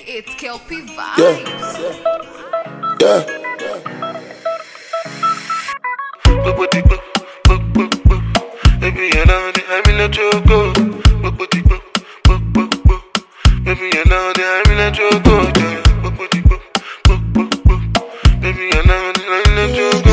It's Kelpie Vibes. Yeah. Baby, you know that I'm in a choco. Baby, you know that I'm in a choco. Baby, you know that I'm in a choco.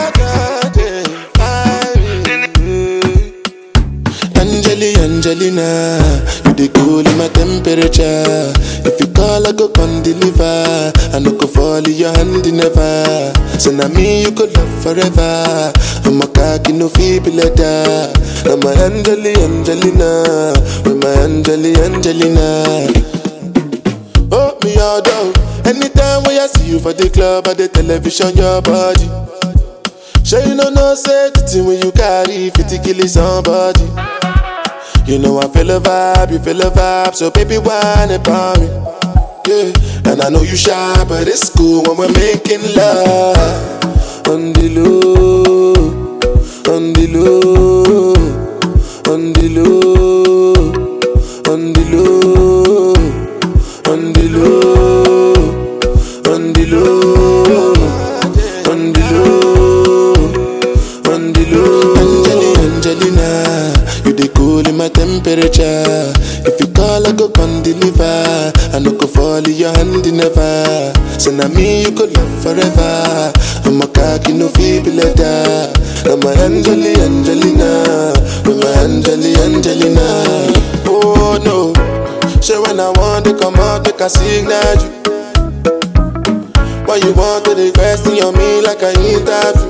Angelina, you the cool in my temperature. If you call, I go come deliver. I no go fall in your hand never. So now me you could love forever. I'm a cocky no feeble letter. I'm my Angelina, with my Angelina. Oh me all down. Anytime when I see you for the club or the television, your body. Sure you know say the thing when you carry 50 kill somebody. You know I feel a vibe, you feel a vibe, so baby whine about me. Yeah, and I know you shy, but it's cool when we're making love. On the low, on the low, on the low, on the low, on the low, on the low, on the low, on the low. Angelina, you the cool in my temperature. If you call, I go come deliver. I no go fall in your hand never. So now me you could love forever. I'm a cocky no feeble letter. I'm my Angelina, with my Angelina. Oh no, so when I want to come out, make a signal you. Why you want to request on me like I interview?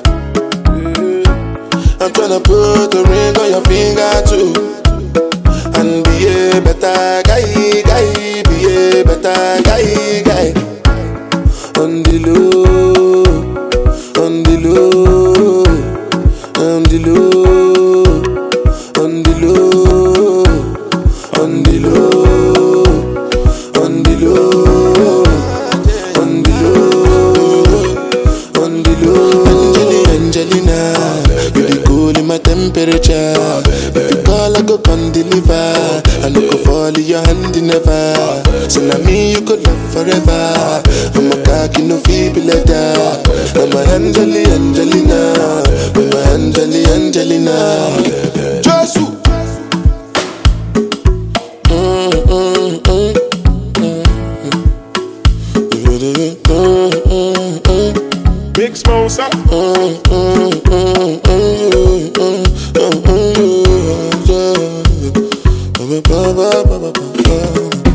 I'm tryna put a ring on your finger too. And be a better guy, be a better guy. On the low, on the low, on the low, on the low, on the low, on the low, on the low, on the low. Angelina, you the cool in my temperature. If you call, I go come deliver. I no go fall in your hand never. So now me you could love forever. I'm a cocky no feeble letter. I'm my Angelina, with my Angelina. Jesus. Big Smosa. Yeah.